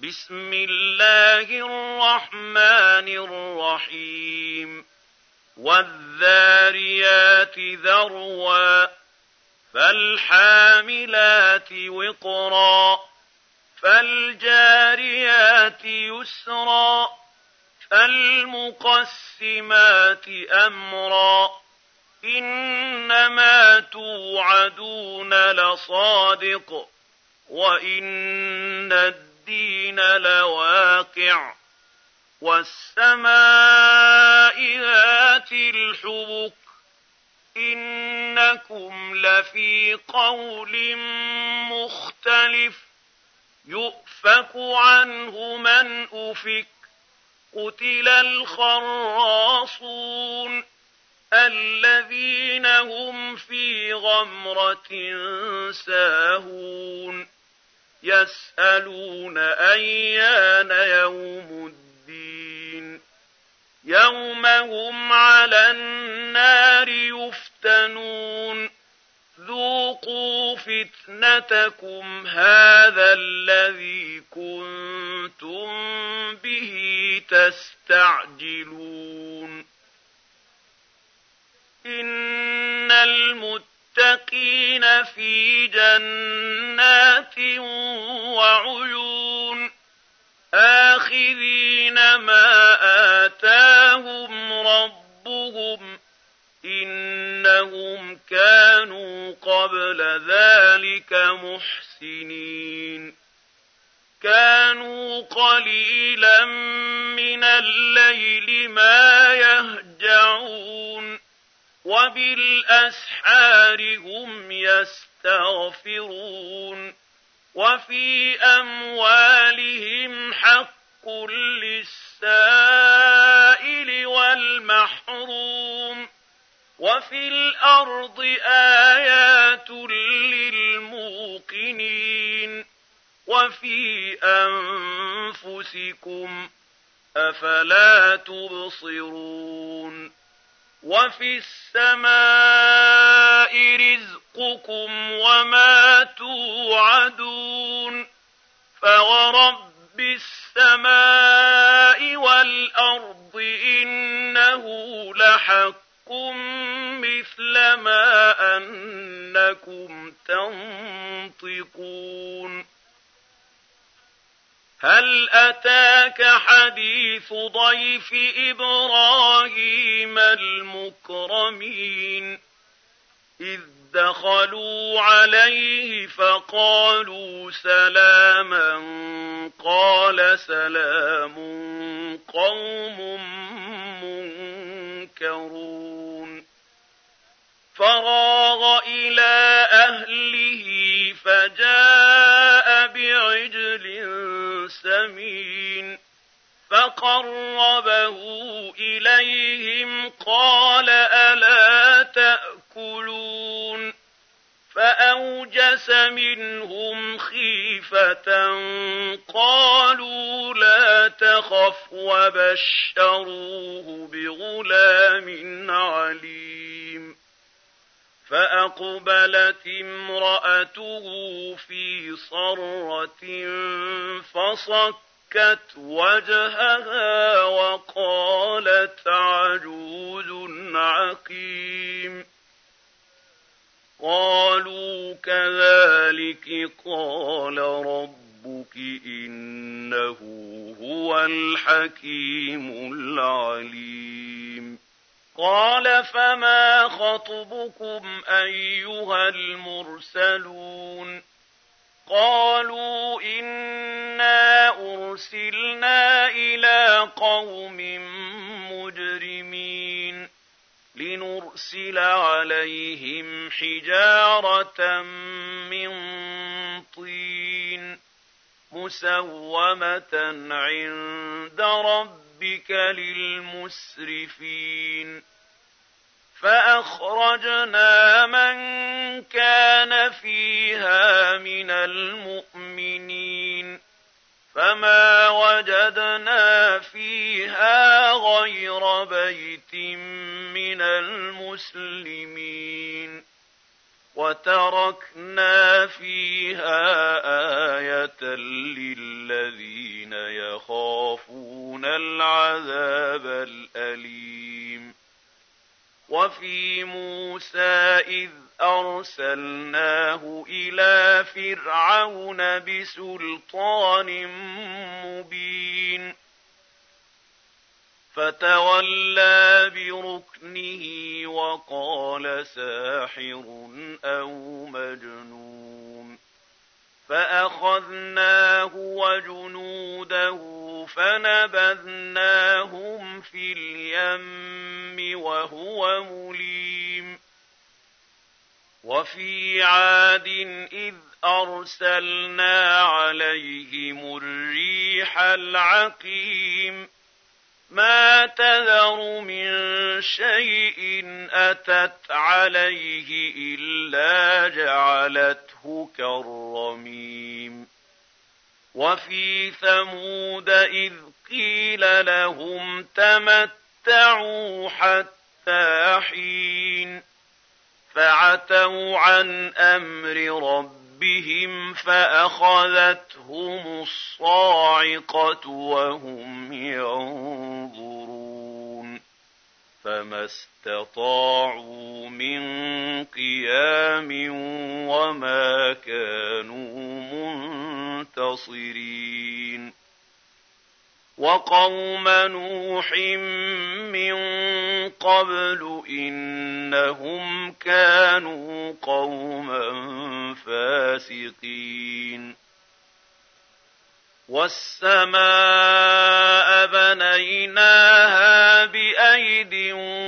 بسم الله الرحمن الرحيم والذاريات ذروا فالحاملات وقرا فالجاريات يسرا فالمقسمات أمرا إنما توعدون لصادق وإن الدين لواقع والسماء ذات الحبك إنكم لفي قول مختلف يؤفك عنه من أفك قتل الخراصون الذين هم في غمرة ساهون يسألون أيان يوم الدين يوم هم على النار يفتنون ذوقوا فتنتكم هذا الذي كنتم به تستعجلون إن المتقين في جنات وعيون آخذين ما آتاهم ربهم إنهم كانوا قبل ذلك محسنين كانوا قليلا من الليل ما يهجعون وبالأسحار هم يستغفرون وفي أموالهم حق للسائل والمحروم وفي الأرض آيات للموقنين وفي أنفسكم أفلا تبصرون وفي السماء رزقكم وما توعدون فورب السماء والأرض إنه لحق مثل ما أنكم تنطقون هل أتاك حديث ضيف إبراهيم المكرمين إذ دخلوا عليه فقالوا سلاما قال سلام قوم منكرون فراغ إلى أهله فجاء بعجل سمين فقربه إليهم قال ألا تأكلون فأوجس منهم خيفة قالوا لا تخف وبشروه بغلام عليم فأقبلت امرأته في صرة فصكت وجهها وقالت عجوز عقيم قالوا كذلك قال ربك إنه هو الحكيم العليم قال فما خطبكم أيها المرسلون قالوا إنا أرسلنا إلى قوم مجرمين لنرسل عليهم حجارة من طين مسومة عند ربك للمسرفين فأخرجنا من كان فيها من المؤمنين فما وجدنا فيها غير بيت من المسلمين وتركنا فيها آية للذين يخافون العذاب الأليم. وفي موسى إذ أرسلناه إلى فرعون بسلطان مبين فتولى بركنه وقال ساحر أو مجنون فأخذناه وجنوده فنبذناهم في اليم وهو مليم. وفي عاد إذ أرسلنا عليهم الريح العقيم ما تذر من شيء أتت عليه إلا جعلته كالرميم. وفي ثمود إذ قيل لهم تمتعوا حتى حين فعتوا عن أمر ربهم فأخذتهم الصاعقة وهم ينظرون فما استطاعوا من قيام وما كانوا منتصرين. وقوم نوح من قبل إنهم كانوا قوما فاسقين. والسماء بنيناها بأيد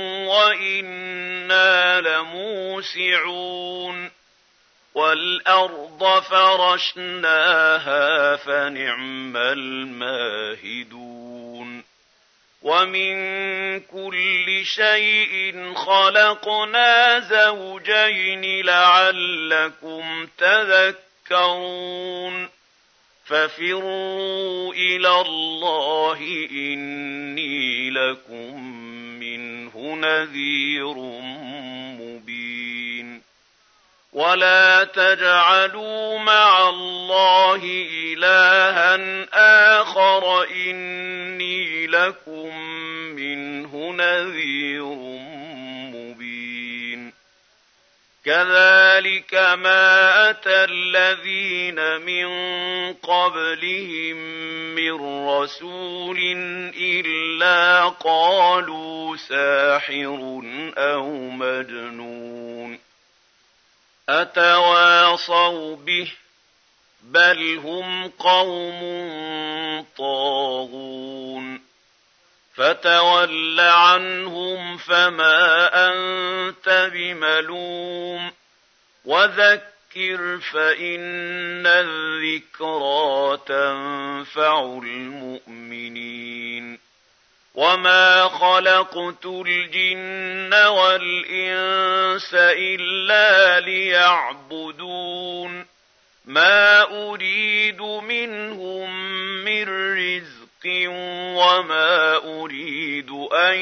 وإنا لموسعون. والأرض فرشناها فنعم الماهدون. ومن كل شيء خلقنا زوجين لعلكم تذكرون. ففروا إلى الله إني لكم منه نذير مبين. ولا تجعلوا مع الله إلها آخر إني لكم منه نذير مبين. كذلك ما أتى الذين من قبلهم من رسول إلا قالوا ساحر أو مجنون أتواصوا به بل هم قوم طاغون. فتول عنهم فما أنت بملوم وذكر فإن الذكرى تنفع المؤمنين. وما خلقت الجن والإنس إلا ليعبدون ما أريد منهم من رزق وما أريد أن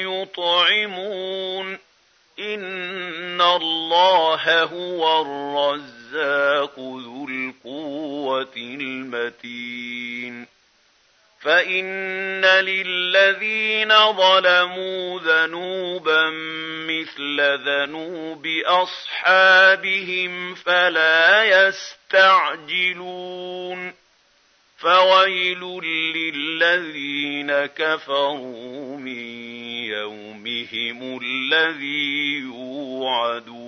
يطعمون إن الله هو الرزاق ذو القوة المتين. فإن للذين ظلموا ذنوبا مثل ذنوب أصحابهم فلا يستعجلون. فويل للذين كفروا من يومهم الذي يوعدون.